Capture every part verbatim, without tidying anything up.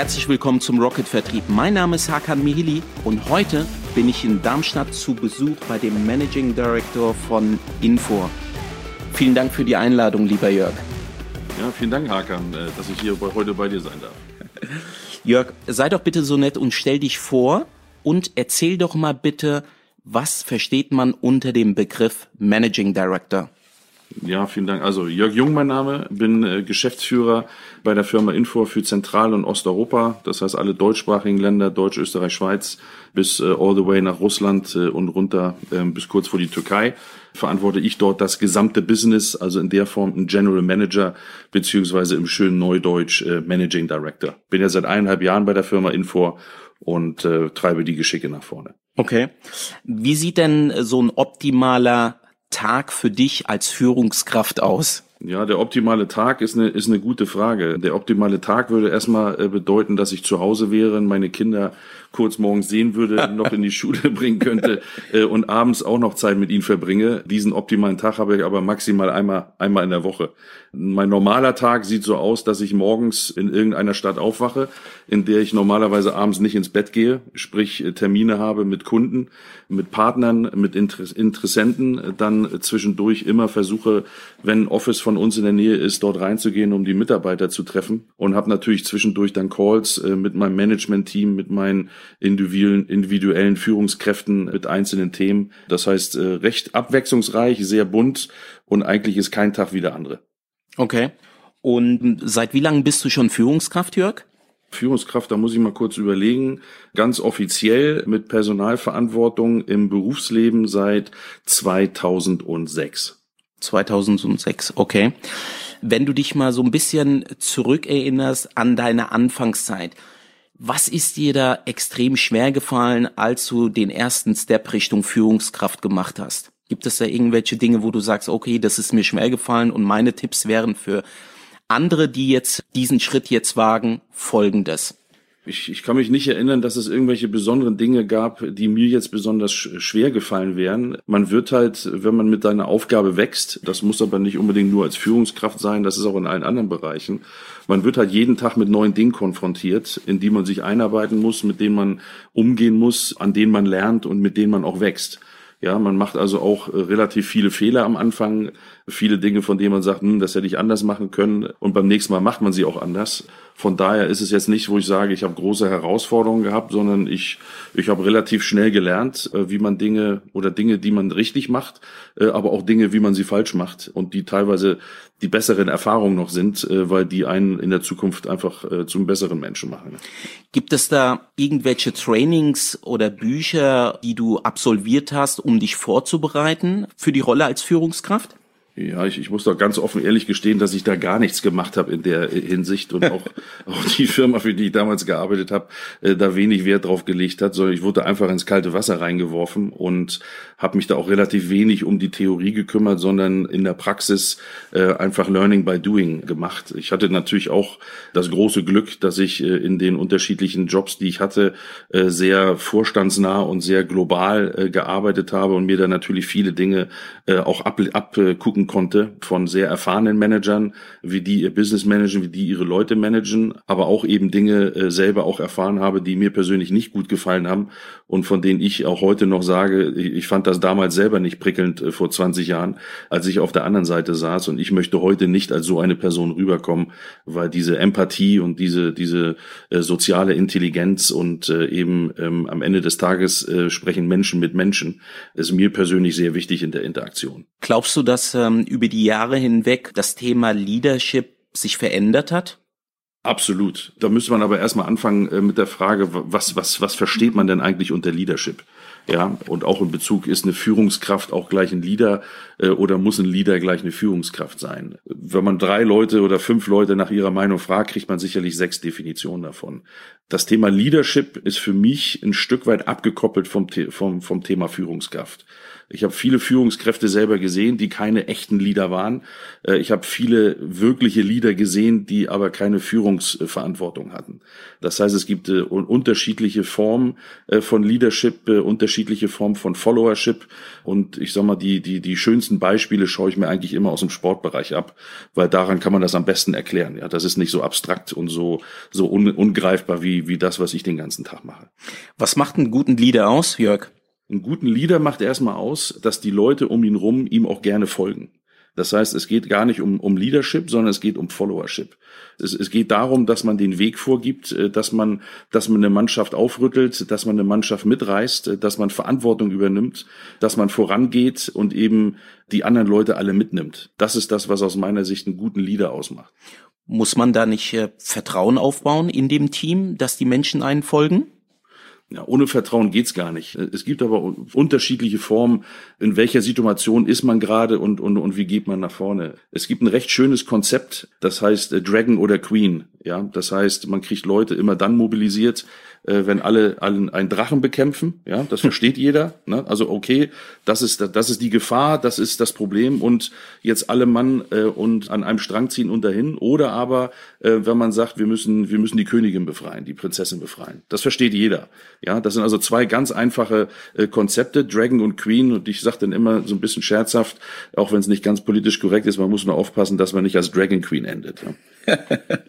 Herzlich willkommen zum Rocket Vertrieb. Mein Name ist Hakan Mihili und heute bin ich in Darmstadt zu Besuch bei dem Managing Director von Infor. Vielen Dank für die Einladung, lieber Jörg. Ja, vielen Dank, Hakan, dass ich hier heute bei dir sein darf. Jörg, sei doch bitte so nett und stell dich vor und erzähl doch mal bitte, was versteht man unter dem Begriff Managing Director? Ja, vielen Dank. Also Jörg Jung, mein Name, bin äh, Geschäftsführer bei der Firma Infor für Zentral- und Osteuropa. Das heißt alle deutschsprachigen Länder, Deutsch, Österreich, Schweiz, bis äh, all the way nach Russland äh, und runter äh, bis kurz vor die Türkei. Verantworte ich dort das gesamte Business, also in der Form ein General Manager beziehungsweise im schönen Neudeutsch äh, Managing Director. Bin ja seit eineinhalb Jahren bei der Firma Infor und äh, treibe die Geschicke nach vorne. Okay. Wie sieht denn so ein optimaler Tag für dich als Führungskraft aus? Ja, der optimale Tag ist eine, ist eine gute Frage. Der optimale Tag würde erstmal äh, bedeuten, dass ich zu Hause wäre, meine Kinder kurz morgens sehen würde, noch in die Schule bringen könnte äh, und abends auch noch Zeit mit ihnen verbringe. Diesen optimalen Tag habe ich aber maximal einmal, einmal in der Woche. Mein normaler Tag sieht so aus, dass ich morgens in irgendeiner Stadt aufwache, in der ich normalerweise abends nicht ins Bett gehe, sprich Termine habe mit Kunden, mit Partnern, mit Inter- Interessenten, dann zwischendurch immer versuche, wenn ein Office von uns in der Nähe ist, dort reinzugehen, um die Mitarbeiter zu treffen und habe natürlich zwischendurch dann Calls äh, mit meinem Management-Team, mit meinen individuellen, individuellen Führungskräften, mit einzelnen Themen. Das heißt, äh, recht abwechslungsreich, sehr bunt und eigentlich ist kein Tag wie der andere. Okay. Und seit wie lange bist du schon Führungskraft, Jörg? Führungskraft, da muss ich mal kurz überlegen, ganz offiziell mit Personalverantwortung im Berufsleben seit zweitausendsechs. zweitausendsechs, okay. Wenn du dich mal so ein bisschen zurückerinnerst an deine Anfangszeit, was ist dir da extrem schwer gefallen, als du den ersten Step Richtung Führungskraft gemacht hast? Gibt es da irgendwelche Dinge, wo du sagst, okay, das ist mir schwer gefallen und meine Tipps wären für andere, die jetzt diesen Schritt jetzt wagen, folgendes? Ich, ich kann mich nicht erinnern, dass es irgendwelche besonderen Dinge gab, die mir jetzt besonders schwer gefallen wären. Man wird halt, wenn man mit seiner Aufgabe wächst, das muss aber nicht unbedingt nur als Führungskraft sein, das ist auch in allen anderen Bereichen, man wird halt jeden Tag mit neuen Dingen konfrontiert, in die man sich einarbeiten muss, mit denen man umgehen muss, an denen man lernt und mit denen man auch wächst. Ja, man macht also auch äh, relativ viele Fehler am Anfang, viele Dinge, von denen man sagt, hm, das hätte ich anders machen können und beim nächsten Mal macht man sie auch anders. Von daher ist es jetzt nicht, wo ich sage, ich habe große Herausforderungen gehabt, sondern ich ich habe relativ schnell gelernt, äh, wie man Dinge oder Dinge, die man richtig macht, äh, aber auch Dinge, wie man sie falsch macht und die teilweise die besseren Erfahrungen noch sind, äh, weil die einen in der Zukunft einfach äh, zum besseren Menschen machen. Gibt es da irgendwelche Trainings oder Bücher, die du absolviert hast, um dich vorzubereiten für die Rolle als Führungskraft? Ja, ich, ich muss doch ganz offen ehrlich gestehen, dass ich da gar nichts gemacht habe in der Hinsicht und auch, auch die Firma, für die ich damals gearbeitet habe, äh, da wenig Wert drauf gelegt hat, sondern ich wurde einfach ins kalte Wasser reingeworfen und habe mich da auch relativ wenig um die Theorie gekümmert, sondern in der Praxis äh, einfach Learning by Doing gemacht. Ich hatte natürlich auch das große Glück, dass ich äh, in den unterschiedlichen Jobs, die ich hatte, äh, sehr vorstandsnah und sehr global äh, gearbeitet habe und mir da natürlich viele Dinge äh, auch abgucken ab, konnte von sehr erfahrenen Managern, wie die ihr Business managen, wie die ihre Leute managen, aber auch eben Dinge äh, selber auch erfahren habe, die mir persönlich nicht gut gefallen haben und von denen ich auch heute noch sage, ich, ich fand das damals selber nicht prickelnd äh, vor zwanzig Jahren, als ich auf der anderen Seite saß und ich möchte heute nicht als so eine Person rüberkommen, weil diese Empathie und diese diese äh, soziale Intelligenz und äh, eben ähm, am Ende des Tages äh, sprechen Menschen mit Menschen, ist mir persönlich sehr wichtig in der Interaktion. Glaubst du, dass ähm, über die Jahre hinweg das Thema Leadership sich verändert hat? Absolut. Da müsste man aber erstmal anfangen äh, mit der Frage, was, was, was versteht man denn eigentlich unter Leadership? Ja, und auch in Bezug, ist eine Führungskraft auch gleich ein Leader äh, oder muss ein Leader gleich eine Führungskraft sein? Wenn man drei Leute oder fünf Leute nach ihrer Meinung fragt, kriegt man sicherlich sechs Definitionen davon. Das Thema Leadership ist für mich ein Stück weit abgekoppelt vom, vom, vom Thema Führungskraft. Ich habe viele Führungskräfte selber gesehen, die keine echten Leader waren. Ich habe viele wirkliche Leader gesehen, die aber keine Führungsverantwortung hatten. Das heißt, es gibt unterschiedliche Formen von Leadership, unterschiedliche Formen von Followership. Und ich sag mal, die, die, die schönsten Beispiele schaue ich mir eigentlich immer aus dem Sportbereich ab, weil daran kann man das am besten erklären. Ja, das ist nicht so abstrakt und so, so un, ungreifbar wie, wie das, was ich den ganzen Tag mache. Was macht einen guten Leader aus, Jörg? Einen guten Leader macht erstmal aus, dass die Leute um ihn rum ihm auch gerne folgen. Das heißt, es geht gar nicht um, um Leadership, sondern es geht um Followership. Es, es geht darum, dass man den Weg vorgibt, dass man, dass man eine Mannschaft aufrüttelt, dass man eine Mannschaft mitreißt, dass man Verantwortung übernimmt, dass man vorangeht und eben die anderen Leute alle mitnimmt. Das ist das, was aus meiner Sicht einen guten Leader ausmacht. Muss man da nicht äh, Vertrauen aufbauen in dem Team, dass die Menschen einen folgen? Ja, ohne Vertrauen geht's gar nicht. Es gibt aber unterschiedliche Formen, in welcher Situation ist man gerade und, und, und wie geht man nach vorne. Es gibt ein recht schönes Konzept, das heißt Dragon oder Queen. Ja, das heißt, man kriegt Leute immer dann mobilisiert, wenn alle, alle einen Drachen bekämpfen. Ja, das versteht jeder. Ne? Also okay, das ist, das ist die Gefahr, das ist das Problem und jetzt alle Mann äh, und an einem Strang ziehen und dahin. Oder aber, äh, wenn man sagt, wir müssen, wir müssen die Königin befreien, die Prinzessin befreien. Das versteht jeder. Ja, das sind also zwei ganz einfache äh, Konzepte, Dragon und Queen. Und ich sage dann immer so ein bisschen scherzhaft, auch wenn es nicht ganz politisch korrekt ist, man muss nur aufpassen, dass man nicht als Dragon Queen endet. Ja.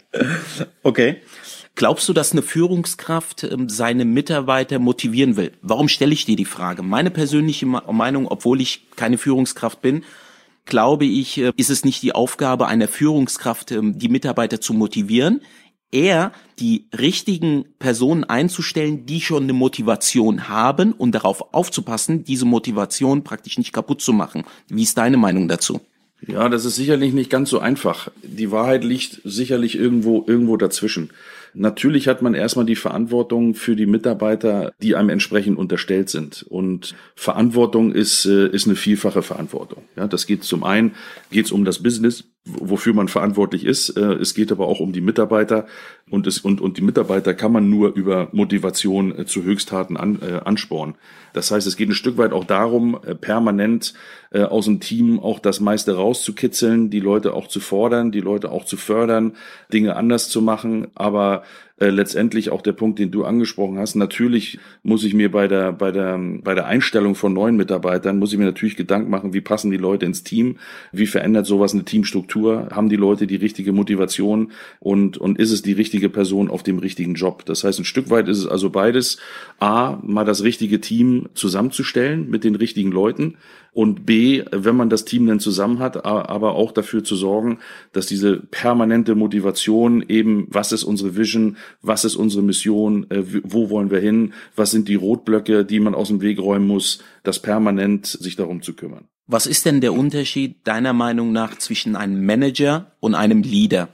Okay. Glaubst du, dass eine Führungskraft ähm, seine Mitarbeiter motivieren will? Warum stelle ich dir die Frage? Meine persönliche Meinung, obwohl ich keine Führungskraft bin, glaube ich, äh, ist es nicht die Aufgabe einer Führungskraft, ähm, die Mitarbeiter zu motivieren, eher die richtigen Personen einzustellen, die schon eine Motivation haben und darauf aufzupassen, diese Motivation praktisch nicht kaputt zu machen. Wie ist deine Meinung dazu? Ja, das ist sicherlich nicht ganz so einfach. Die Wahrheit liegt sicherlich irgendwo, irgendwo dazwischen. Natürlich hat man erstmal die Verantwortung für die Mitarbeiter, die einem entsprechend unterstellt sind. Und Verantwortung ist, ist eine vielfache Verantwortung. Ja, das geht zum einen, geht es um das Business, wofür man verantwortlich ist. Es geht aber auch um die Mitarbeiter. Und, es, und, und die Mitarbeiter kann man nur über Motivation zu Höchsttaten an, äh, anspornen. Das heißt, es geht ein Stück weit auch darum, äh, permanent äh, aus dem Team auch das meiste rauszukitzeln, die Leute auch zu fordern, die Leute auch zu fördern, Dinge anders zu machen. Aber äh, letztendlich auch der Punkt, den du angesprochen hast. Natürlich muss ich mir bei der bei der bei der Einstellung von neuen Mitarbeitern muss ich mir natürlich Gedanken machen, wie passen die Leute ins Team, wie verändert sowas eine Teamstruktur, haben die Leute die richtige Motivation und und ist es die richtige Person auf dem richtigen Job. Das heißt, ein Stück weit ist es also beides: A, mal das richtige Team zusammenzustellen mit den richtigen Leuten. Und B, wenn man das Team dann zusammen hat, aber auch dafür zu sorgen, dass diese permanente Motivation eben, was ist unsere Vision, was ist unsere Mission, wo wollen wir hin, was sind die Rotblöcke, die man aus dem Weg räumen muss, das permanent sich darum zu kümmern. Was ist denn der Unterschied deiner Meinung nach zwischen einem Manager und einem Leader?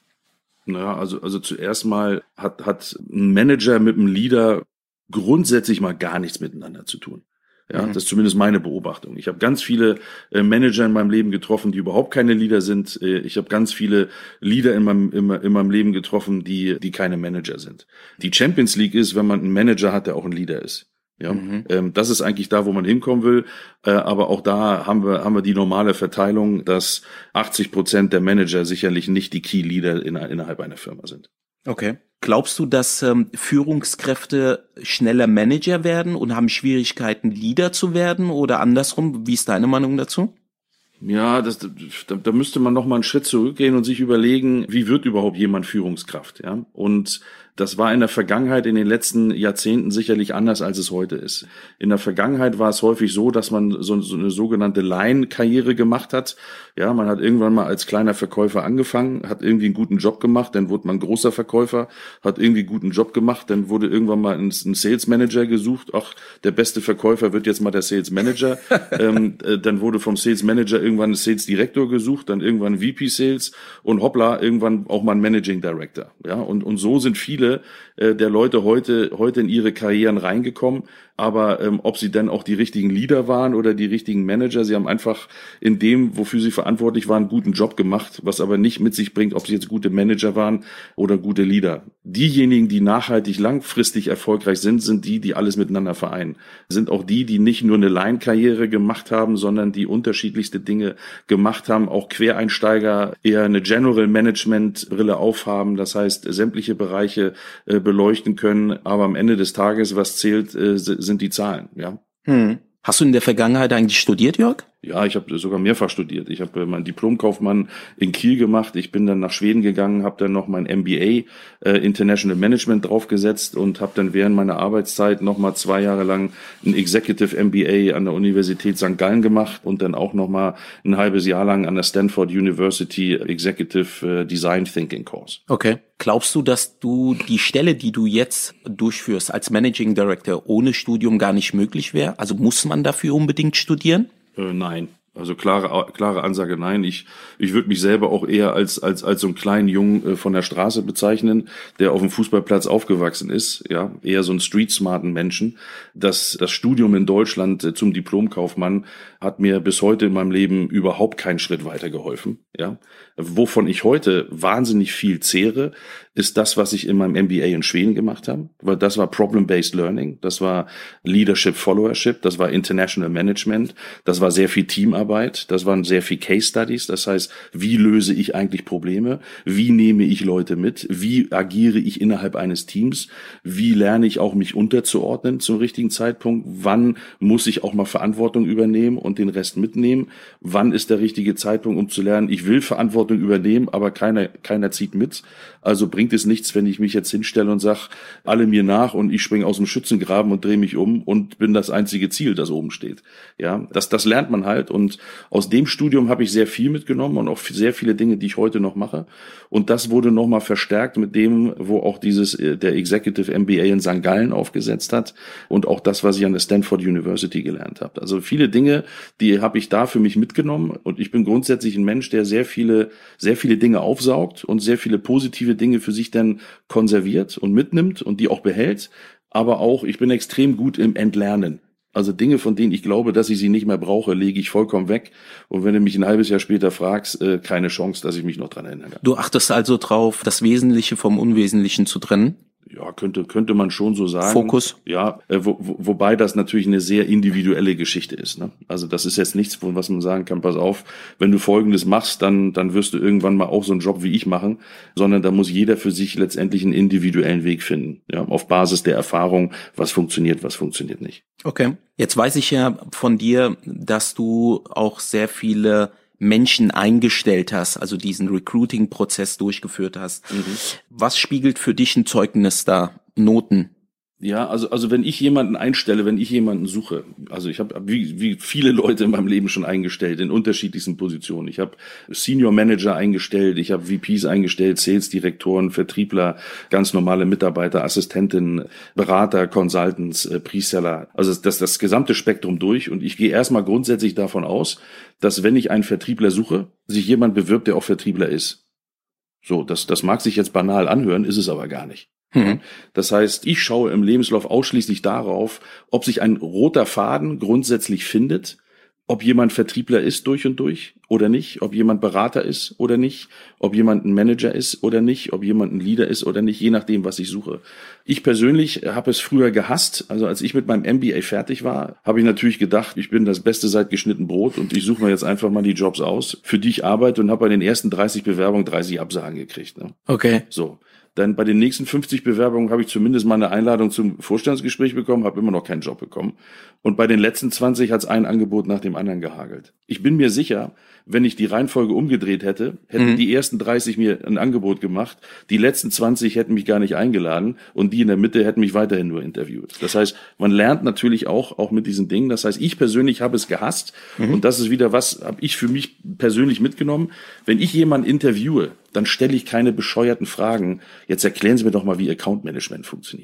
Naja, also, also zuerst mal hat, hat ein Manager mit einem Leader grundsätzlich mal gar nichts miteinander zu tun. Ja, das ist zumindest meine Beobachtung. Ich habe ganz viele äh, Manager in meinem Leben getroffen, die überhaupt keine Leader sind. Äh, ich habe ganz viele Leader in meinem, in, in meinem Leben getroffen, die, die keine Manager sind. Die Champions League ist, wenn man einen Manager hat, der auch ein Leader ist. Ja, mhm. ähm, das ist eigentlich da, wo man hinkommen will. Äh, aber auch da haben wir, haben wir die normale Verteilung, dass achtzig Prozent der Manager sicherlich nicht die Key Leader in, innerhalb einer Firma sind. Okay. Glaubst du, dass ähm, Führungskräfte schneller Manager werden und haben Schwierigkeiten, Leader zu werden oder andersrum? Wie ist deine Meinung dazu? Ja, das, da, da müsste man noch mal einen Schritt zurückgehen und sich überlegen, wie wird überhaupt jemand Führungskraft? Ja, und das war in der Vergangenheit, in den letzten Jahrzehnten sicherlich anders, als es heute ist. In der Vergangenheit war es häufig so, dass man so, so eine sogenannte Line-Karriere gemacht hat. Ja, man hat irgendwann mal als kleiner Verkäufer angefangen, hat irgendwie einen guten Job gemacht, dann wurde man großer Verkäufer, hat irgendwie einen guten Job gemacht, dann wurde irgendwann mal ein, ein Sales Manager gesucht. Ach, der beste Verkäufer wird jetzt mal der Sales Manager. ähm, äh, dann wurde vom Sales Manager irgendwann ein Sales Director gesucht, dann irgendwann ein V P Sales und hoppla, irgendwann auch mal ein Managing Director. Ja, und, und so sind viele der Leute heute heute in ihre Karrieren reingekommen, Aber ähm, ob sie dann auch die richtigen Leader waren oder die richtigen Manager, sie haben einfach in dem, wofür sie verantwortlich waren, einen guten Job gemacht, was aber nicht mit sich bringt, ob sie jetzt gute Manager waren oder gute Leader. Diejenigen, die nachhaltig langfristig erfolgreich sind, sind die, die alles miteinander vereinen. Sind auch die, die nicht nur eine Line-Karriere gemacht haben, sondern die unterschiedlichste Dinge gemacht haben, auch Quereinsteiger eher eine General-Management-Brille aufhaben, das heißt sämtliche Bereiche äh, beleuchten können, aber am Ende des Tages, was zählt, äh, sind die Zahlen, ja. Hm. Hast du in der Vergangenheit eigentlich studiert, Jörg? Ja, ich habe sogar mehrfach studiert. Ich habe meinen Diplomkaufmann in Kiel gemacht. Ich bin dann nach Schweden gegangen, habe dann noch mein M B A äh, International Management draufgesetzt und habe dann während meiner Arbeitszeit noch mal zwei Jahre lang ein Executive M B A an der Universität Sankt Gallen gemacht und dann auch noch mal ein halbes Jahr lang an der Stanford University Executive äh, Design Thinking Course. Okay. Glaubst du, dass du die Stelle, die du jetzt durchführst als Managing Director, ohne Studium gar nicht möglich wäre? Also muss man dafür unbedingt studieren? Äh, nein. Also klare klare Ansage, nein. Ich ich würde mich selber auch eher als als als so einen kleinen Jungen äh, von der Straße bezeichnen, der auf dem Fußballplatz aufgewachsen ist, ja, eher so einen street-smarten Menschen. Das das Studium in Deutschland äh, zum Diplomkaufmann hat mir bis heute in meinem Leben überhaupt keinen Schritt weitergeholfen, ja. Wovon ich heute wahnsinnig viel zehre, ist das, was ich in meinem M B A in Schweden gemacht habe, weil das war Problem-Based Learning, das war Leadership Followership, das war International Management, das war sehr viel Teamarbeit, das waren sehr viel Case Studies, das heißt, wie löse ich eigentlich Probleme, wie nehme ich Leute mit, wie agiere ich innerhalb eines Teams, wie lerne ich auch mich unterzuordnen zum richtigen Zeitpunkt, wann muss ich auch mal Verantwortung übernehmen und den Rest mitnehmen, wann ist der richtige Zeitpunkt, um zu lernen, ich will Verantwortung übernehmen, aber keiner keiner zieht mit. Also bringt es nichts, wenn ich mich jetzt hinstelle und sage, alle mir nach und ich springe aus dem Schützengraben und drehe mich um und bin das einzige Ziel, das oben steht. Ja, das das lernt man halt und aus dem Studium habe ich sehr viel mitgenommen und auch sehr viele Dinge, die ich heute noch mache. Und das wurde nochmal verstärkt mit dem, wo auch dieses der Executive M B A in Sankt Gallen aufgesetzt hat und auch das, was ich an der Stanford University gelernt habe. Also viele Dinge, die habe ich da für mich mitgenommen und ich bin grundsätzlich ein Mensch, der sehr viele sehr viele Dinge aufsaugt und sehr viele positive Dinge für sich dann konserviert und mitnimmt und die auch behält. Aber auch, ich bin extrem gut im Entlernen. Also Dinge, von denen ich glaube, dass ich sie nicht mehr brauche, lege ich vollkommen weg. Und wenn du mich ein halbes Jahr später fragst, äh, keine Chance, dass ich mich noch dran erinnere. Du achtest also drauf, das Wesentliche vom Unwesentlichen zu trennen? Ja, könnte könnte man schon so sagen. Fokus. Ja, äh, wo, wo, wobei das natürlich eine sehr individuelle Geschichte ist. Ne? Also das ist jetzt nichts, was man sagen kann, pass auf, wenn du Folgendes machst, dann dann wirst du irgendwann mal auch so einen Job wie ich machen, sondern da muss jeder für sich letztendlich einen individuellen Weg finden, ja, auf Basis der Erfahrung, was funktioniert, was funktioniert nicht. Okay, jetzt weiß ich ja von dir, dass du auch sehr viele Menschen eingestellt hast, also diesen Recruiting-Prozess durchgeführt hast. Mhm. Was spiegelt für dich ein Zeugnis da? Noten? Ja, also also wenn ich jemanden einstelle, wenn ich jemanden suche, also ich habe wie wie viele Leute in meinem Leben schon eingestellt in unterschiedlichsten Positionen. Ich habe Senior Manager eingestellt, ich habe V Ps eingestellt, Sales Direktoren, Vertriebler, ganz normale Mitarbeiter, Assistentinnen, Berater, Consultants, äh, Preseller. Also das das gesamte Spektrum durch und ich gehe erstmal grundsätzlich davon aus, dass wenn ich einen Vertriebler suche, sich jemand bewirbt, der auch Vertriebler ist. So, das das mag sich jetzt banal anhören, ist es aber gar nicht. Mhm. Das heißt, ich schaue im Lebenslauf ausschließlich darauf, ob sich ein roter Faden grundsätzlich findet, ob jemand Vertriebler ist durch und durch oder nicht, ob jemand Berater ist oder nicht, ob jemand ein Manager ist oder nicht, ob jemand ein Leader ist oder nicht, je nachdem, was ich suche. Ich persönlich habe es früher gehasst. Also als ich mit meinem M B A fertig war, habe ich natürlich gedacht, ich bin das Beste seit geschnitten Brot und ich suche mir jetzt einfach mal die Jobs aus, für die ich arbeite und habe bei den ersten dreißig Bewerbungen dreißig Absagen gekriegt. Ne? Okay. So. Dann bei den nächsten fünfzig Bewerbungen habe ich zumindest mal eine Einladung zum Vorstandsgespräch bekommen, habe immer noch keinen Job bekommen. Und bei den letzten zwanzig hat es ein Angebot nach dem anderen gehagelt. Ich bin mir sicher, wenn ich die Reihenfolge umgedreht hätte, hätten mhm. die ersten dreißig mir ein Angebot gemacht, die letzten zwanzig hätten mich gar nicht eingeladen und die in der Mitte hätten mich weiterhin nur interviewt. Das heißt, man lernt natürlich auch auch mit diesen Dingen. Das heißt, ich persönlich habe es gehasst mhm. und das ist wieder was, habe ich für mich persönlich mitgenommen. Wenn ich jemanden interviewe, dann stelle ich keine bescheuerten Fragen. Jetzt erklären Sie mir doch mal, wie Account Management funktioniert.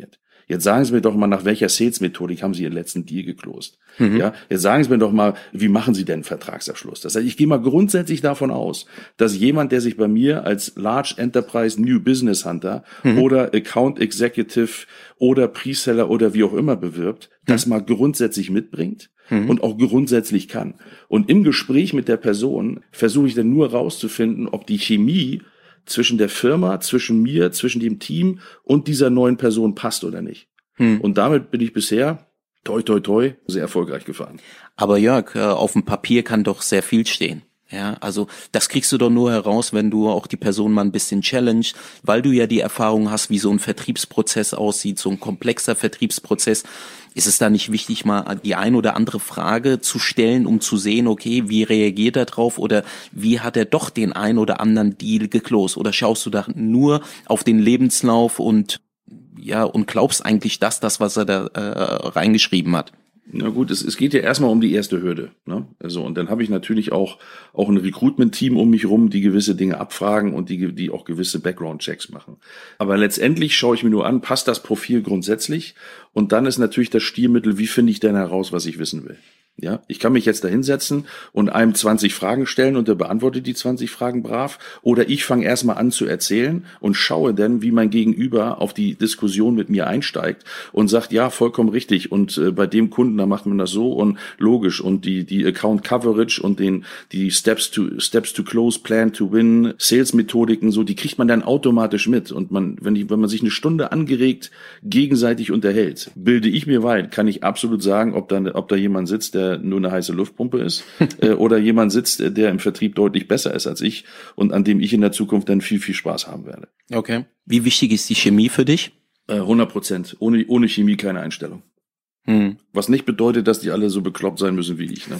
Jetzt sagen Sie mir doch mal, nach welcher Sales-Methodik haben Sie Ihren letzten Deal geclosed? Mhm. Ja, jetzt sagen Sie mir doch mal, wie machen Sie denn einen Vertragsabschluss? Das heißt, ich gehe mal grundsätzlich davon aus, dass jemand, der sich bei mir als Large Enterprise New Business Hunter mhm. oder Account Executive oder Preseller oder wie auch immer bewirbt, mhm. das mal grundsätzlich mitbringt mhm. und auch grundsätzlich kann. Und im Gespräch mit der Person versuche ich dann nur rauszufinden, ob die Chemie zwischen der Firma, zwischen mir, zwischen dem Team und dieser neuen Person passt oder nicht. Mhm. Und damit bin ich bisher toi, toi, toi, sehr erfolgreich gefahren. Aber Jörg, auf dem Papier kann doch sehr viel stehen. Ja, also das kriegst du doch nur heraus, wenn du auch die Person mal ein bisschen challenge, weil du ja die Erfahrung hast, wie so ein Vertriebsprozess aussieht, so ein komplexer Vertriebsprozess. Ist es da nicht wichtig, mal die ein oder andere Frage zu stellen, um zu sehen, okay, wie reagiert er drauf oder wie hat er doch den ein oder anderen Deal geclosed? Oder schaust du da nur auf den Lebenslauf und ja und glaubst eigentlich das, das was er da äh, reingeschrieben hat? Na gut, es, es geht ja erstmal um die erste Hürde, ne? Also, und dann habe ich natürlich auch auch ein Recruitment-Team um mich rum, die gewisse Dinge abfragen und die die auch gewisse Background-Checks machen. Aber letztendlich schaue ich mir nur an, passt das Profil grundsätzlich? Und dann ist natürlich das Stilmittel, wie finde ich denn heraus, was ich wissen will? Ja, ich kann mich jetzt da hinsetzen und einem zwanzig Fragen stellen und der beantwortet die zwanzig Fragen brav. Oder ich fange erstmal an zu erzählen und schaue dann, wie mein Gegenüber auf die Diskussion mit mir einsteigt und sagt, ja, vollkommen richtig. Und äh, bei dem Kunden, da macht man das so und logisch. Und die die Account Coverage und den die Steps to Steps to Close, Plan to Win, Sales Methodiken, so, die kriegt man dann automatisch mit. Und man, wenn die, wenn man sich eine Stunde angeregt gegenseitig unterhält, bilde ich mir weit, kann ich absolut sagen, ob da ob da jemand sitzt, der nur eine heiße Luftpumpe ist äh, oder jemand sitzt, der im Vertrieb deutlich besser ist als ich und an dem ich in der Zukunft dann viel, viel Spaß haben werde. Okay. Wie wichtig ist die Chemie für dich? Äh, hundert Prozent. Ohne, ohne Chemie keine Einstellung. Hm. Was nicht bedeutet, dass die alle so bekloppt sein müssen wie ich. Ne?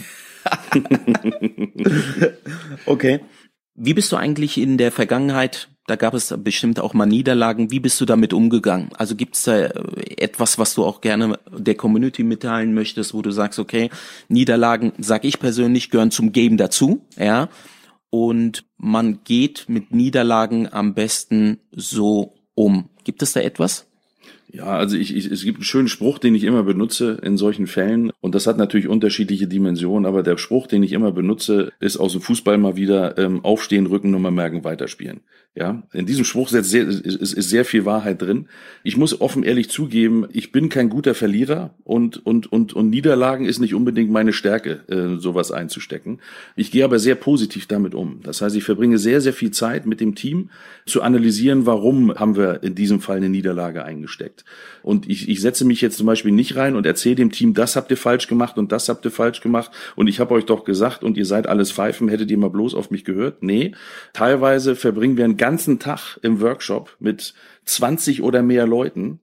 Okay. Wie bist du eigentlich in der Vergangenheit, da gab es bestimmt auch mal Niederlagen, wie bist du damit umgegangen? Also gibt es da etwas, was du auch gerne der Community mitteilen möchtest, wo du sagst, okay, Niederlagen, sag ich persönlich, gehören zum Game dazu, ja, und man geht mit Niederlagen am besten so um. Gibt es da etwas? Ja, also ich, ich, es gibt einen schönen Spruch, den ich immer benutze in solchen Fällen und das hat natürlich unterschiedliche Dimensionen, aber der Spruch, den ich immer benutze, ist aus dem Fußball mal wieder ähm, aufstehen, Rückennummer merken, weiterspielen. Ja, in diesem Spruch ist sehr, ist, ist sehr viel Wahrheit drin. Ich muss offen ehrlich zugeben, ich bin kein guter Verlierer und und und und Niederlagen ist nicht unbedingt meine Stärke, äh, sowas einzustecken. Ich gehe aber sehr positiv damit um. Das heißt, ich verbringe sehr sehr viel Zeit mit dem Team zu analysieren, warum haben wir in diesem Fall eine Niederlage eingesteckt. Und ich, ich setze mich jetzt zum Beispiel nicht rein und erzähle dem Team, das habt ihr falsch gemacht und das habt ihr falsch gemacht und ich habe euch doch gesagt und ihr seid alles Pfeifen, hättet ihr mal bloß auf mich gehört? Nee, teilweise verbringen wir einen ganzen Tag im Workshop mit zwanzig oder mehr Leuten,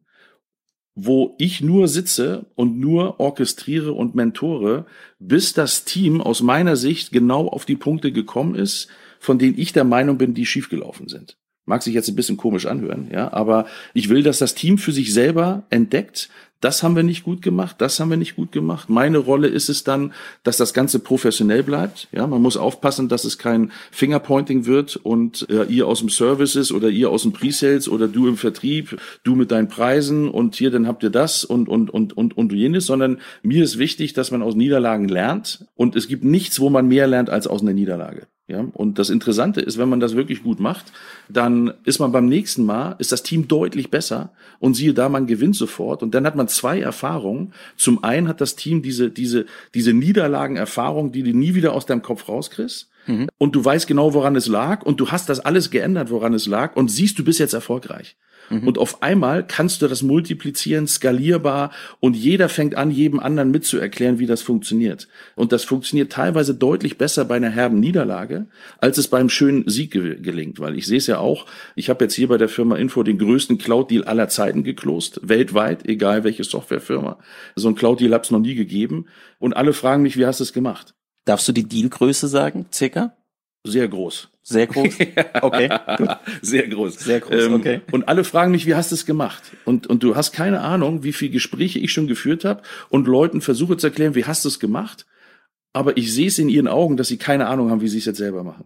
wo ich nur sitze und nur orchestriere und mentore, bis das Team aus meiner Sicht genau auf die Punkte gekommen ist, von denen ich der Meinung bin, die schiefgelaufen sind. Mag sich jetzt ein bisschen komisch anhören, ja, aber ich will, dass das Team für sich selber entdeckt, das haben wir nicht gut gemacht, das haben wir nicht gut gemacht. Meine Rolle ist es dann, dass das Ganze professionell bleibt. Ja, man muss aufpassen, dass es kein Fingerpointing wird und äh, ihr aus dem Services oder ihr aus dem Pre-Sales oder du im Vertrieb, du mit deinen Preisen und hier, dann habt ihr das und und und und und jenes, sondern mir ist wichtig, dass man aus Niederlagen lernt und es gibt nichts, wo man mehr lernt als aus einer Niederlage. Ja, und das Interessante ist, wenn man das wirklich gut macht, dann ist man beim nächsten Mal, ist das Team deutlich besser und siehe da, man gewinnt sofort und dann hat man zwei Erfahrungen. Zum einen hat das Team diese, diese, diese Niederlagenerfahrung, die du nie wieder aus deinem Kopf rauskriegst. Mhm. Und du weißt genau, woran es lag und du hast das alles geändert, woran es lag und siehst, du bist jetzt erfolgreich. Mhm. Und auf einmal kannst du das multiplizieren, skalierbar und jeder fängt an, jedem anderen mitzuerklären, wie das funktioniert. Und das funktioniert teilweise deutlich besser bei einer herben Niederlage, als es beim schönen Sieg ge- gelingt. Weil ich sehe es ja auch, ich habe jetzt hier bei der Firma Info den größten Cloud-Deal aller Zeiten geclosed, weltweit, egal welche Softwarefirma. So ein Cloud-Deal hat es noch nie gegeben. Und alle fragen mich, wie hast du es gemacht? Darfst du die Dealgröße sagen, circa? Sehr groß. Sehr groß? Okay, gut. Sehr groß. Sehr groß, ähm, okay. Und alle fragen mich, wie hast du es gemacht? Und und du hast keine Ahnung, wie viele Gespräche ich schon geführt habe und Leuten versuche zu erklären, wie hast du es gemacht? Aber ich sehe es in ihren Augen, dass sie keine Ahnung haben, wie sie es jetzt selber machen.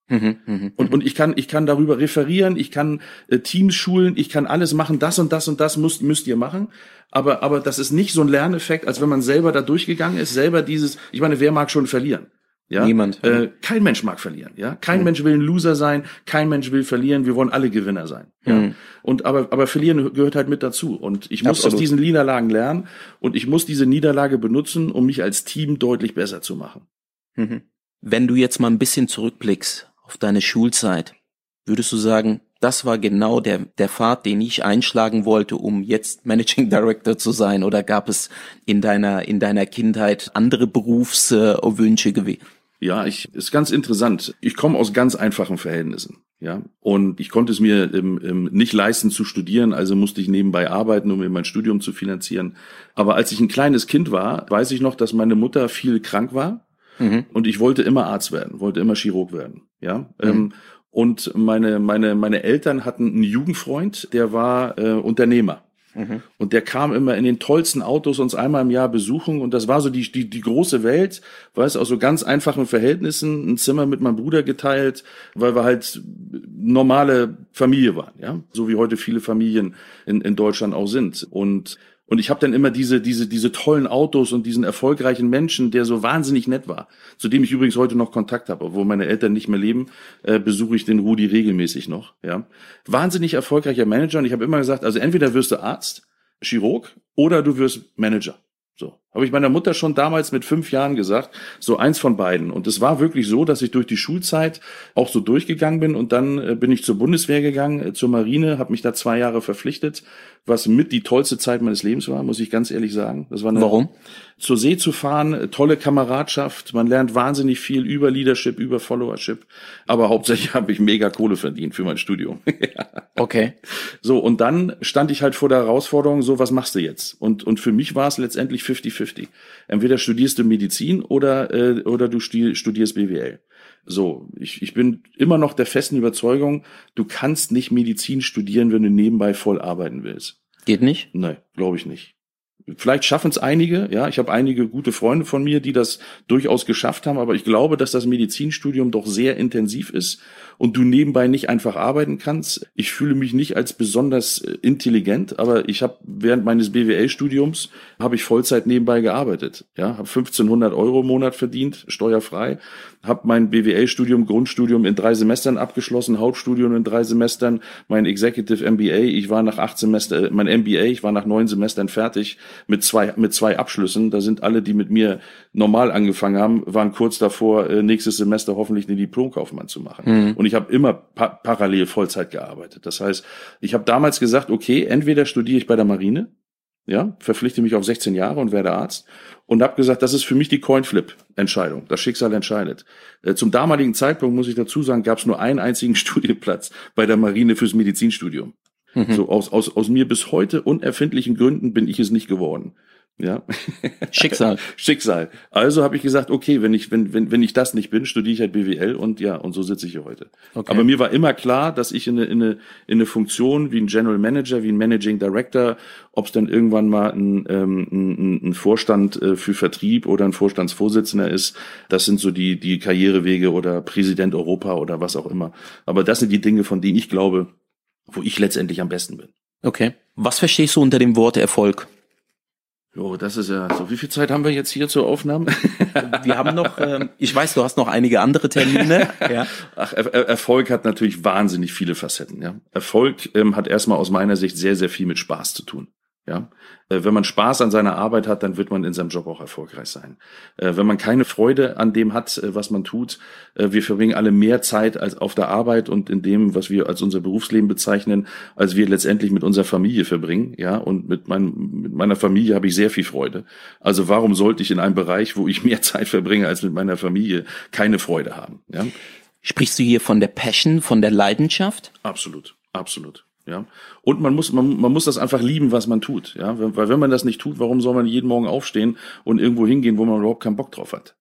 Mhm, mh, und, und ich kann, ich kann darüber referieren, ich kann äh, Teams schulen, ich kann alles machen, das und das und das müsst, müsst ihr machen. Aber, aber das ist nicht so ein Lerneffekt, als wenn man selber da durchgegangen ist, selber dieses, ich meine, wer mag schon verlieren? Ja? Niemand. Ja. Äh, kein Mensch mag verlieren, ja. Kein Mhm. Mensch will ein Loser sein, kein Mensch will verlieren, wir wollen alle Gewinner sein. Ja. Mhm. Und aber, aber verlieren gehört halt mit dazu. Und ich muss Absolut. aus diesen Niederlagen lernen und ich muss diese Niederlage benutzen, um mich als Team deutlich besser zu machen. Mhm. Wenn du jetzt mal ein bisschen zurückblickst auf deine Schulzeit, würdest du sagen, das war genau der, der Pfad, den ich einschlagen wollte, um jetzt Managing Director zu sein? Oder gab es in deiner, in deiner Kindheit andere Berufswünsche gewesen? Ja, ich, ist ganz interessant. Ich komme aus ganz einfachen Verhältnissen, ja. Und ich konnte es mir ähm, ähm, nicht leisten zu studieren, also musste ich nebenbei arbeiten, um mir mein Studium zu finanzieren. Aber als ich ein kleines Kind war, weiß ich noch, dass meine Mutter viel krank war. Mhm. Und ich wollte immer Arzt werden, wollte immer Chirurg werden, ja. Mhm. Ähm, und meine, meine, meine Eltern hatten einen Jugendfreund, der war äh, Unternehmer. Mhm. Und der kam immer in den tollsten Autos uns einmal im Jahr besuchen und das war so die die die große Welt, weißt, aus so ganz einfachen Verhältnissen, ein Zimmer mit meinem Bruder geteilt, weil wir halt normale Familie waren, ja, so wie heute viele Familien in in Deutschland auch sind. Und Und ich habe dann immer diese diese diese tollen Autos und diesen erfolgreichen Menschen, der so wahnsinnig nett war, zu dem ich übrigens heute noch Kontakt habe, obwohl meine Eltern nicht mehr leben, äh, besuche ich den Rudi regelmäßig noch. Ja, wahnsinnig erfolgreicher Manager. Und ich habe immer gesagt, also entweder wirst du Arzt, Chirurg oder du wirst Manager. So, habe ich meiner Mutter schon damals mit fünf Jahren gesagt, so eins von beiden. Und es war wirklich so, dass ich durch die Schulzeit auch so durchgegangen bin und dann äh, bin ich zur Bundeswehr gegangen, äh, zur Marine, habe mich da zwei Jahre verpflichtet, was mit die tollste Zeit meines Lebens war, muss ich ganz ehrlich sagen. Das war eine, Warum? Zur See zu fahren, tolle Kameradschaft, man lernt wahnsinnig viel über Leadership, über Followership, aber hauptsächlich habe ich mega Kohle verdient für mein Studium. Okay. So, und dann stand ich halt vor der Herausforderung, so, was machst du jetzt? Und und für mich war es letztendlich fifty fifty. Entweder studierst du Medizin oder äh, oder du studierst B W L. So, ich ich bin immer noch der festen Überzeugung, du kannst nicht Medizin studieren, wenn du nebenbei voll arbeiten willst. Geht nicht? Nein, glaube ich nicht. Vielleicht schaffen es einige, ja, ich habe einige gute Freunde von mir, die das durchaus geschafft haben, aber ich glaube, dass das Medizinstudium doch sehr intensiv ist und du nebenbei nicht einfach arbeiten kannst. Ich fühle mich nicht als besonders intelligent, aber ich habe während meines B W L-Studiums habe ich Vollzeit nebenbei gearbeitet, ja, habe fünfzehnhundert Euro im Monat verdient, steuerfrei, habe mein B W L-Studium, Grundstudium in drei Semestern abgeschlossen, Hauptstudium in drei Semestern, mein Executive M B A, ich war nach acht Semester, mein M B A, ich war nach neun Semestern fertig mit zwei mit zwei Abschlüssen. Da sind alle, die mit mir normal angefangen haben, waren kurz davor, nächstes Semester hoffentlich einen Diplomkaufmann zu machen. Mhm. Und ich habe immer pa- parallel Vollzeit gearbeitet. Das heißt, ich habe damals gesagt, okay, entweder studiere ich bei der Marine, ja, verpflichte mich auf sechzehn Jahre und werde Arzt und habe gesagt, das ist für mich die Coinflip-Entscheidung. Das Schicksal entscheidet. Äh, zum damaligen Zeitpunkt, muss ich dazu sagen, gab es nur einen einzigen Studienplatz bei der Marine fürs Medizinstudium. Mhm. So aus aus aus mir bis heute unerfindlichen Gründen bin ich es nicht geworden. Ja. Schicksal. Schicksal. Also habe ich gesagt, okay, wenn ich wenn wenn wenn ich das nicht bin, studiere ich halt B W L und ja, und so sitze ich hier heute. Okay. Aber mir war immer klar, dass ich in eine in eine in eine Funktion wie ein General Manager, wie ein Managing Director, ob es dann irgendwann mal ein ähm, ein, ein Vorstand äh, für Vertrieb oder ein Vorstandsvorsitzender ist, das sind so die die Karrierewege oder Präsident Europa oder was auch immer. Aber das sind die Dinge, von denen ich glaube, wo ich letztendlich am besten bin. Okay. Was verstehst du unter dem Wort Erfolg? Jo, das ist ja so. Wie viel Zeit haben wir jetzt hier zur Aufnahme? Wir haben noch, ähm, ich weiß, du hast noch einige andere Termine. Ja. Ach, er- Erfolg hat natürlich wahnsinnig viele Facetten. Ja, Erfolg ähm, hat erstmal aus meiner Sicht sehr, sehr viel mit Spaß zu tun. Ja, äh, wenn man Spaß an seiner Arbeit hat, dann wird man in seinem Job auch erfolgreich sein. Äh, wenn man keine Freude an dem hat, äh, was man tut, äh, wir verbringen alle mehr Zeit als auf der Arbeit und in dem, was wir als unser Berufsleben bezeichnen, als wir letztendlich mit unserer Familie verbringen. Ja, und mit, mein, mit meiner Familie habe ich sehr viel Freude. Also warum sollte ich in einem Bereich, wo ich mehr Zeit verbringe als mit meiner Familie, keine Freude haben? Ja, Sprichst du hier von der Passion, von der Leidenschaft? absolut, absolut. Ja, und man muss man, man muss das einfach lieben, was man tut, ja, weil wenn man das nicht tut, warum soll man jeden Morgen aufstehen und irgendwo hingehen, wo man überhaupt keinen Bock drauf hat,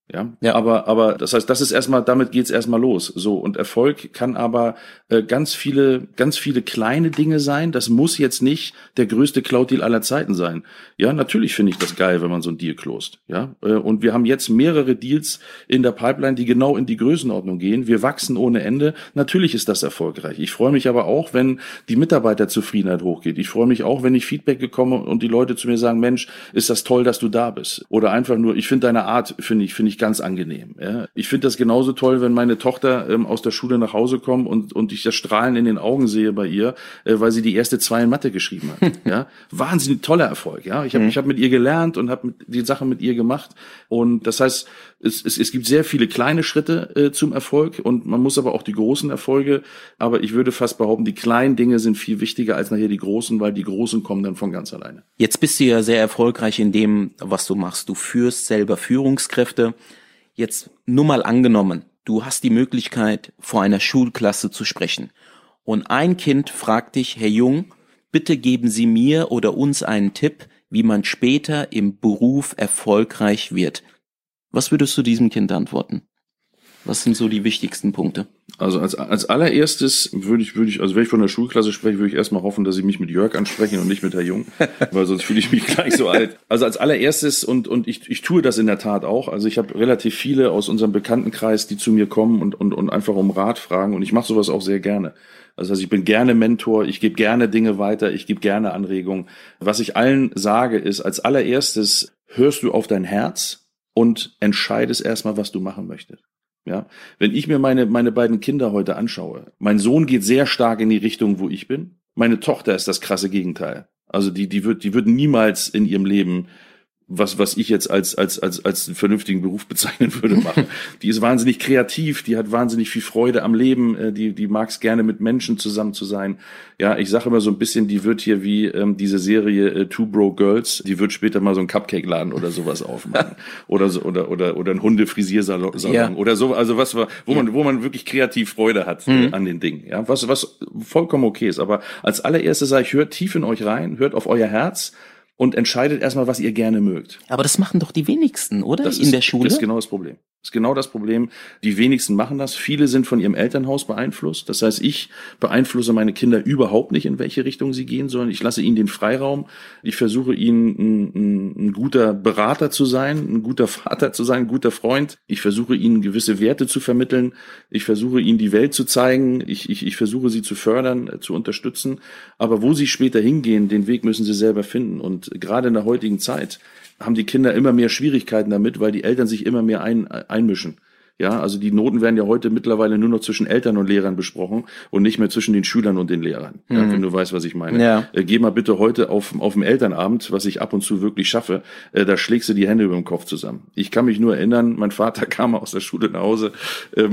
Ja, ja. aber aber das heißt, das ist erstmal, damit geht's erstmal los. So, und Erfolg kann aber äh, ganz viele ganz viele kleine Dinge sein. Das muss jetzt nicht der größte Cloud-Deal aller Zeiten sein. Ja, natürlich finde ich das geil, wenn man so einen Deal clost. Ja, äh, und wir haben jetzt mehrere Deals in der Pipeline, die genau in die Größenordnung gehen. Wir wachsen ohne Ende. Natürlich ist das erfolgreich. Ich freue mich aber auch, wenn die Mitarbeiterzufriedenheit hochgeht. Ich freue mich auch, wenn ich Feedback bekomme und die Leute zu mir sagen, Mensch, ist das toll, dass du da bist. Oder einfach nur, ich finde deine Art, finde ich, finde ich ganz angenehm. Ja. Ich finde das genauso toll, wenn meine Tochter ähm, aus der Schule nach Hause kommt und und ich das Strahlen in den Augen sehe bei ihr, äh, weil sie die erste zwei in Mathe geschrieben hat. Ja, wahnsinnig toller Erfolg. Ja, ich habe mhm. ich habe mit ihr gelernt und habe die Sache mit ihr gemacht. Und das heißt, es es, es gibt sehr viele kleine Schritte äh, zum Erfolg und man muss aber auch die großen Erfolge. Aber ich würde fast behaupten, die kleinen Dinge sind viel wichtiger als nachher die großen, weil die großen kommen dann von ganz alleine. Jetzt bist du ja sehr erfolgreich in dem, was du machst. Du führst selber Führungskräfte. Jetzt nur mal angenommen, du hast die Möglichkeit, vor einer Schulklasse zu sprechen. Und ein Kind fragt dich, Herr Jung, bitte geben Sie mir oder uns einen Tipp, wie man später im Beruf erfolgreich wird. Was würdest du diesem Kind antworten? Was sind so die wichtigsten Punkte? Also als als allererstes würde ich würde ich also wenn ich von der Schulklasse spreche, würde ich erstmal hoffen, dass sie mich mit Jörg ansprechen und nicht mit Herr Jung, weil sonst fühle ich mich gleich so alt. Also als allererstes und und ich ich tue das in der Tat auch. Also ich habe relativ viele aus unserem Bekanntenkreis, die zu mir kommen und und und einfach um Rat fragen und ich mache sowas auch sehr gerne. Also ich bin gerne Mentor, ich gebe gerne Dinge weiter, ich gebe gerne Anregungen. Was ich allen sage ist, als allererstes hörst du auf dein Herz und entscheidest erstmal, was du machen möchtest. Ja, wenn ich mir meine meine beiden Kinder heute anschaue, mein Sohn geht sehr stark in die Richtung, wo ich bin. Meine Tochter ist das krasse Gegenteil. Also die die wird die wird niemals in ihrem Leben was was ich jetzt als als als als einen vernünftigen Beruf bezeichnen würde machen. Die ist wahnsinnig kreativ, die hat wahnsinnig viel Freude am Leben, die die mag es gerne mit Menschen zusammen zu sein. Ja, ich sage immer so ein bisschen, die wird hier wie ähm, diese Serie äh, Two Broke Girls, die wird später mal so einen Cupcake-Laden oder sowas aufmachen oder so oder oder oder ein Hundefrisiersalon ja. oder so, also was wo ja. man wo man wirklich kreativ Freude hat mhm. äh, an den Dingen. Ja, was was vollkommen okay ist. Aber als allererstes sage ich, hört tief in euch rein, hört auf euer Herz. Und entscheidet erstmal, was ihr gerne mögt. Aber das machen doch die wenigsten, oder? Das in ist, der Schule? Das ist genau das Problem. Das ist genau das Problem. Die wenigsten machen das. Viele sind von ihrem Elternhaus beeinflusst. Das heißt, ich beeinflusse meine Kinder überhaupt nicht, in welche Richtung sie gehen sollen. Ich lasse ihnen den Freiraum. Ich versuche ihnen ein, ein, ein guter Berater zu sein, ein guter Vater zu sein, ein guter Freund. Ich versuche ihnen gewisse Werte zu vermitteln. Ich versuche ihnen die Welt zu zeigen. Ich, ich, ich versuche sie zu fördern, zu unterstützen. Aber wo sie später hingehen, den Weg müssen sie selber finden. Und gerade in der heutigen Zeit haben die Kinder immer mehr Schwierigkeiten damit, weil die Eltern sich immer mehr ein, einmischen. Ja, also die Noten werden ja heute mittlerweile nur noch zwischen Eltern und Lehrern besprochen und nicht mehr zwischen den Schülern und den Lehrern. Mhm. Ja, wenn du weißt, was ich meine. Ja. Äh, geh mal bitte heute auf, auf dem Elternabend, was ich ab und zu wirklich schaffe, äh, da schlägst du die Hände über den Kopf zusammen. Ich kann mich nur erinnern, mein Vater kam aus der Schule nach Hause, ähm,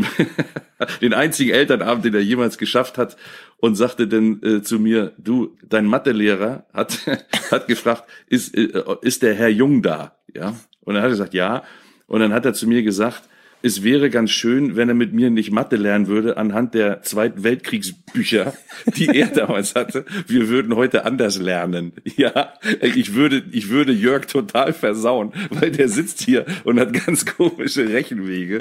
den einzigen Elternabend, den er jemals geschafft hat, und sagte dann äh, zu mir, du, dein Mathelehrer hat hat gefragt, ist äh, ist der Herr Jung da? Ja, und dann hat er gesagt, ja, und dann hat er zu mir gesagt, es wäre ganz schön, wenn er mit mir nicht Mathe lernen würde anhand der Zweiten Weltkriegsbücher, die er damals hatte. Wir würden heute anders lernen. Ja, ich würde, ich würde Jörg total versauen, weil der sitzt hier und hat ganz komische Rechenwege.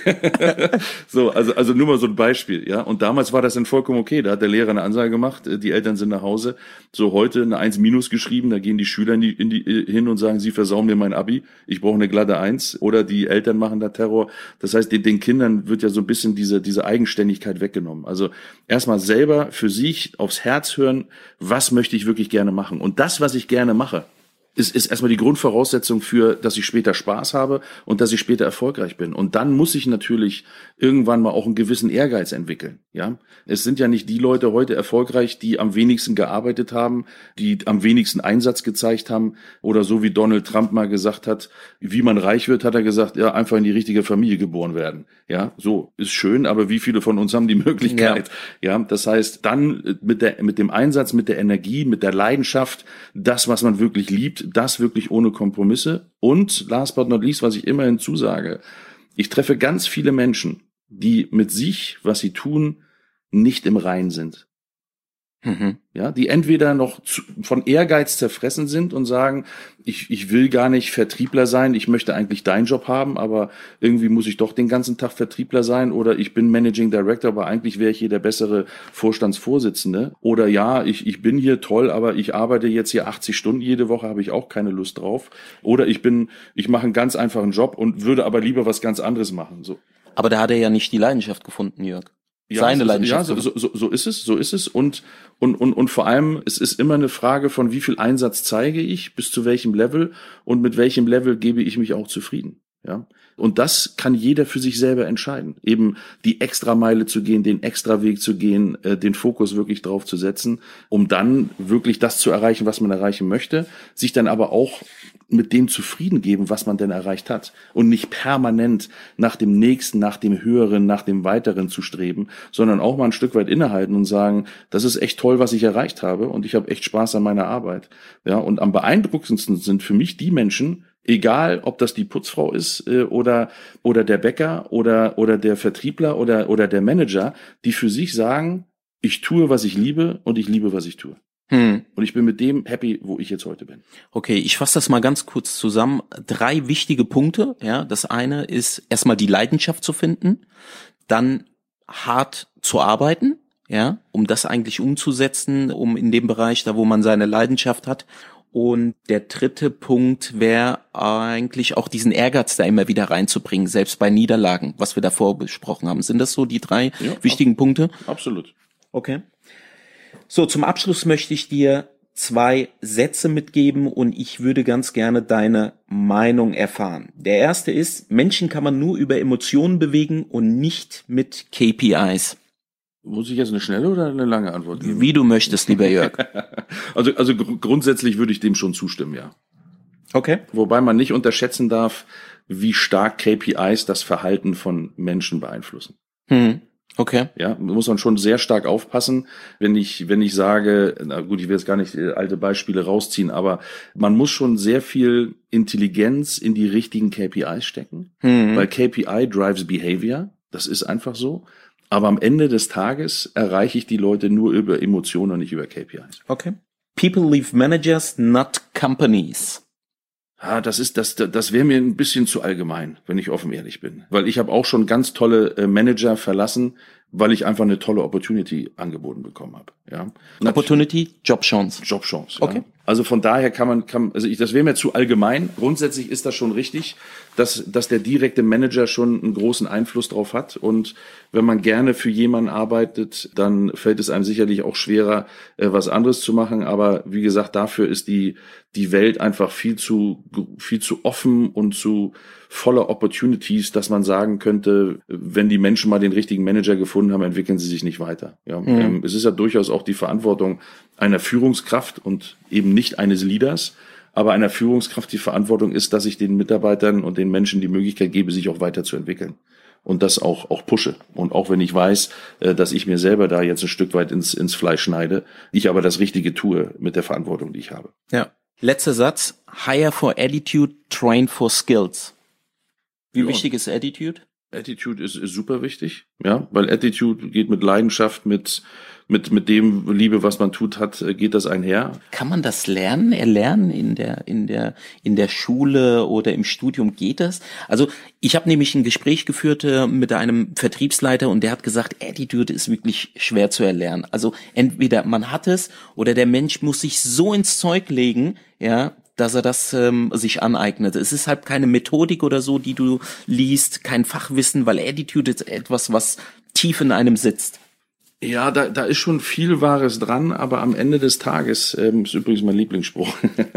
So, also, also nur mal so ein Beispiel, ja. Und damals war das dann vollkommen okay. Da hat der Lehrer eine Ansage gemacht, die Eltern sind nach Hause. So, heute eine eins minus geschrieben, da gehen die Schüler in die, in die, hin und sagen, sie versauen mir mein Abi, ich brauche eine glatte eins. Oder die Eltern machen da Terror. Das heißt, den, den Kindern wird ja so ein bisschen diese, diese Eigenständigkeit weggenommen. Also erstmal selber für sich aufs Herz hören, was möchte ich wirklich gerne machen. Und das, was ich gerne mache, ist, ist erstmal die Grundvoraussetzung für, dass ich später Spaß habe und dass ich später erfolgreich bin. Und dann muss ich natürlich irgendwann mal auch einen gewissen Ehrgeiz entwickeln. Ja, es sind ja nicht die Leute heute erfolgreich, die am wenigsten gearbeitet haben, die am wenigsten Einsatz gezeigt haben oder so wie Donald Trump mal gesagt hat, wie man reich wird, hat er gesagt, ja, einfach in die richtige Familie geboren werden. Ja, so ist schön, aber wie viele von uns haben die Möglichkeit? Ja, ja, das heißt, dann mit der, mit dem Einsatz, mit der Energie, mit der Leidenschaft, das, was man wirklich liebt, das wirklich ohne Kompromisse. Und last but not least, was ich immer hinzusage, ich treffe ganz viele Menschen, die mit sich, was sie tun, nicht im Reinen sind. Mhm. Ja, die entweder noch zu, von Ehrgeiz zerfressen sind und sagen, ich, ich will gar nicht Vertriebler sein, ich möchte eigentlich deinen Job haben, aber irgendwie muss ich doch den ganzen Tag Vertriebler sein, oder ich bin Managing Director, aber eigentlich wäre ich hier der bessere Vorstandsvorsitzende, oder ja, ich, ich bin hier toll, aber ich arbeite jetzt hier achtzig Stunden jede Woche, habe ich auch keine Lust drauf, oder ich bin, ich mache einen ganz einfachen Job und würde aber lieber was ganz anderes machen, so. Aber da hat er ja nicht die Leidenschaft gefunden, Jörg. Ja, Seine so, Leidenschaft. Ja, so, so, so ist es, so ist es. Und, und, und, und vor allem, es ist immer eine Frage von, wie viel Einsatz zeige ich, bis zu welchem Level, und mit welchem Level gebe ich mich auch zufrieden. Ja. Und das kann jeder für sich selber entscheiden. Eben die Extrameile zu gehen, den Extraweg zu gehen, äh, den Fokus wirklich drauf zu setzen, um dann wirklich das zu erreichen, was man erreichen möchte, sich dann aber auch mit dem zufrieden geben, was man denn erreicht hat, und nicht permanent nach dem Nächsten, nach dem Höheren, nach dem Weiteren zu streben, sondern auch mal ein Stück weit innehalten und sagen, das ist echt toll, was ich erreicht habe, und ich habe echt Spaß an meiner Arbeit. Ja, und am beeindruckendsten sind für mich die Menschen, egal ob das die Putzfrau ist äh, oder oder der Bäcker oder oder der Vertriebler oder oder der Manager, die für sich sagen, ich tue, was ich liebe, und ich liebe, was ich tue. Hm. Und ich bin mit dem happy, wo ich jetzt heute bin. Okay, ich fasse das mal ganz kurz zusammen. Drei wichtige Punkte. Ja, das eine ist erstmal die Leidenschaft zu finden, dann hart zu arbeiten, ja, um das eigentlich umzusetzen, um in dem Bereich, da wo man seine Leidenschaft hat. Und der dritte Punkt wäre eigentlich auch diesen Ehrgeiz da immer wieder reinzubringen, selbst bei Niederlagen, was wir davor besprochen haben. Sind das so die drei Ja, wichtigen ab- Punkte? Absolut. Okay. So, zum Abschluss möchte ich dir zwei Sätze mitgeben, und ich würde ganz gerne deine Meinung erfahren. Der erste ist: Menschen kann man nur über Emotionen bewegen und nicht mit K P Is. Muss ich jetzt eine schnelle oder eine lange Antwort geben? Wie du möchtest, lieber Jörg. Also, also gr- grundsätzlich würde ich dem schon zustimmen, ja. Okay. Wobei man nicht unterschätzen darf, wie stark K P Is das Verhalten von Menschen beeinflussen. Hm. Okay. Ja, muss man schon sehr stark aufpassen, wenn ich, wenn ich sage, na gut, ich will jetzt gar nicht äh, alte Beispiele rausziehen, aber man muss schon sehr viel Intelligenz in die richtigen K P Is stecken, Hm. weil K P I drives behavior, das ist einfach so. Aber am Ende des Tages erreiche ich die Leute nur über Emotionen und nicht über K P Is. Okay. People leave managers, not companies. Ah, das ist das das wäre mir ein bisschen zu allgemein, wenn ich offen ehrlich bin, weil ich habe auch schon ganz tolle äh, Manager verlassen, weil ich einfach eine tolle Opportunity angeboten bekommen habe, ja. Opportunity, Jobchance. Jobchance. Okay. Ja. Also von daher kann man, kann, also ich, das wäre mir zu allgemein. Grundsätzlich ist das schon richtig, dass, dass der direkte Manager schon einen großen Einfluss drauf hat. Und wenn man gerne für jemanden arbeitet, dann fällt es einem sicherlich auch schwerer, äh, was anderes zu machen. Aber wie gesagt, dafür ist die, die Welt einfach viel zu, viel zu offen und zu voller Opportunities, dass man sagen könnte, wenn die Menschen mal den richtigen Manager gefunden haben, entwickeln sie sich nicht weiter. Ja, mhm. ähm, es ist ja durchaus auch die Verantwortung einer Führungskraft und eben nicht eines Leaders, aber einer Führungskraft die Verantwortung ist, dass ich den Mitarbeitern und den Menschen die Möglichkeit gebe, sich auch weiterzuentwickeln. Und das auch, auch pushe. Und auch wenn ich weiß, dass ich mir selber da jetzt ein Stück weit ins, ins Fleisch schneide, ich aber das Richtige tue mit der Verantwortung, die ich habe. Ja. Letzter Satz. Hire for attitude, train for skills. Wie ja. wichtig ist Attitude? Attitude ist, ist super wichtig, ja, weil Attitude geht mit Leidenschaft, mit mit mit dem Liebe, was man tut, hat, geht das einher. Kann man das lernen, erlernen in der in der in der Schule oder im Studium? Geht das? Also ich habe nämlich ein Gespräch geführt äh, mit einem Vertriebsleiter, und der hat gesagt, Attitude ist wirklich schwer zu erlernen. Also entweder man hat es, oder der Mensch muss sich so ins Zeug legen, ja, dass er das ähm, sich aneignet. Es ist halt keine Methodik oder so, die du liest, kein Fachwissen, weil Attitude ist etwas, was tief in einem sitzt. Ja, da, da ist schon viel Wahres dran, aber am Ende des Tages, ähm, ist übrigens mein Lieblingsspruch,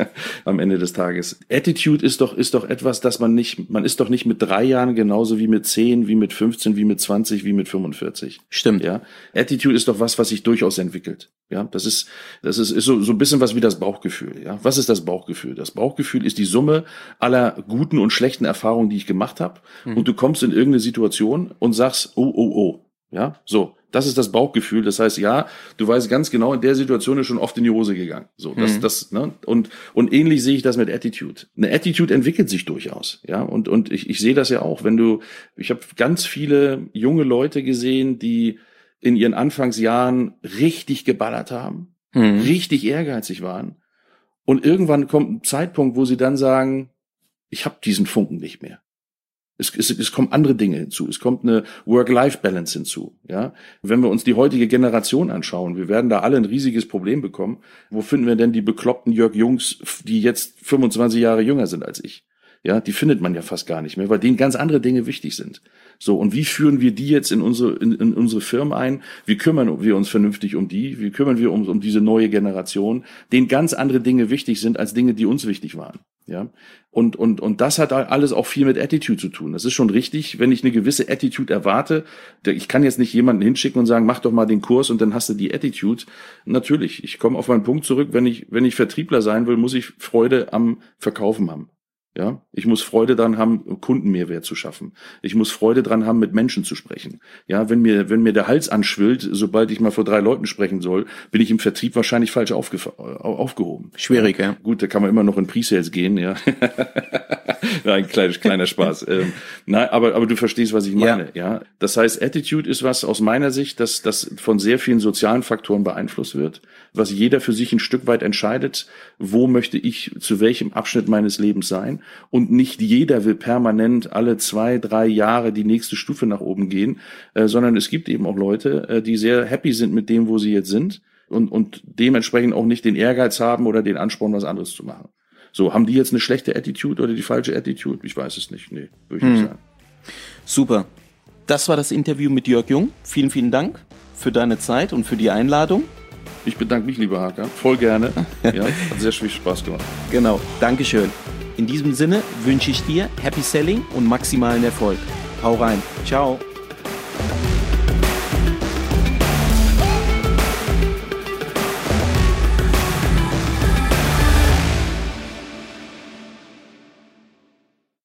am Ende des Tages, Attitude ist doch, ist doch etwas, dass man nicht, man ist doch nicht mit drei Jahren genauso wie mit zehn, wie mit fünfzehn, wie mit zwanzig, wie mit fünfundvierzig. Stimmt. Ja. Attitude ist doch was, was sich durchaus entwickelt. Ja, das ist, das ist, ist so, so ein bisschen was wie das Bauchgefühl. Ja, was ist das Bauchgefühl? Das Bauchgefühl ist die Summe aller guten und schlechten Erfahrungen, die ich gemacht habe. Mhm. Und du kommst in irgendeine Situation und sagst, oh, oh, oh. Ja, so. Das ist das Bauchgefühl. Das heißt, ja, du weißt ganz genau, in der Situation ist schon oft in die Hose gegangen. So, das, mhm. das, ne? Und, und ähnlich sehe ich das mit Attitude. Eine Attitude entwickelt sich durchaus. Ja, und, und ich, ich sehe das ja auch, wenn du, ich habe ganz viele junge Leute gesehen, die, in ihren Anfangsjahren richtig geballert haben, mhm. richtig ehrgeizig waren. Und irgendwann kommt ein Zeitpunkt, wo sie dann sagen, ich habe diesen Funken nicht mehr. Es, es, es kommen andere Dinge hinzu. Es kommt eine Work-Life-Balance hinzu. Ja, wenn wir uns die heutige Generation anschauen, wir werden da alle ein riesiges Problem bekommen. Wo finden wir denn die bekloppten Jörg Jungs, die jetzt fünfundzwanzig Jahre jünger sind als ich? Ja, die findet man ja fast gar nicht mehr, weil denen ganz andere Dinge wichtig sind. So, und wie führen wir die jetzt in unsere in, in unsere Firmen ein? Wie kümmern wir uns vernünftig um die? Wie kümmern wir uns um diese neue Generation, denen ganz andere Dinge wichtig sind als Dinge, die uns wichtig waren? Ja, und und und das hat alles auch viel mit Attitude zu tun. Das ist schon richtig, wenn ich eine gewisse Attitude erwarte. Ich kann jetzt nicht jemanden hinschicken und sagen, mach doch mal den Kurs und dann hast du die Attitude. Natürlich, ich komme auf meinen Punkt zurück. Wenn ich wenn ich Vertriebler sein will, muss ich Freude am Verkaufen haben. Ja, ich muss Freude dran haben, Kundenmehrwert zu schaffen. Ich muss Freude dran haben, mit Menschen zu sprechen. Ja, wenn mir, wenn mir der Hals anschwillt, sobald ich mal vor drei Leuten sprechen soll, bin ich im Vertrieb wahrscheinlich falsch aufge- aufgehoben. Schwierig, ja. Gut, da kann man immer noch in Pre-Sales gehen, ja. Ein kleiner, kleiner Spaß. ähm, nein, aber, aber du verstehst, was ich meine, ja. ja. Das heißt, Attitude ist was aus meiner Sicht, dass das von sehr vielen sozialen Faktoren beeinflusst wird, was jeder für sich ein Stück weit entscheidet, wo möchte ich zu welchem Abschnitt meines Lebens sein. Und nicht jeder will permanent alle zwei, drei Jahre die nächste Stufe nach oben gehen, äh, sondern es gibt eben auch Leute, äh, die sehr happy sind mit dem, wo sie jetzt sind und, und dementsprechend auch nicht den Ehrgeiz haben oder den Ansporn, was anderes zu machen. So, haben die jetzt eine schlechte Attitude oder die falsche Attitude? Ich weiß es nicht. Nee, würde ich hm. nicht sagen. Super. Das war das Interview mit Jörg Jung. Vielen, vielen Dank für deine Zeit und für die Einladung. Ich bedanke mich, lieber Hakan. Voll gerne. Ja, hat sehr viel Spaß gemacht. Genau. Dankeschön. In diesem Sinne wünsche ich dir Happy Selling und maximalen Erfolg. Hau rein. Ciao.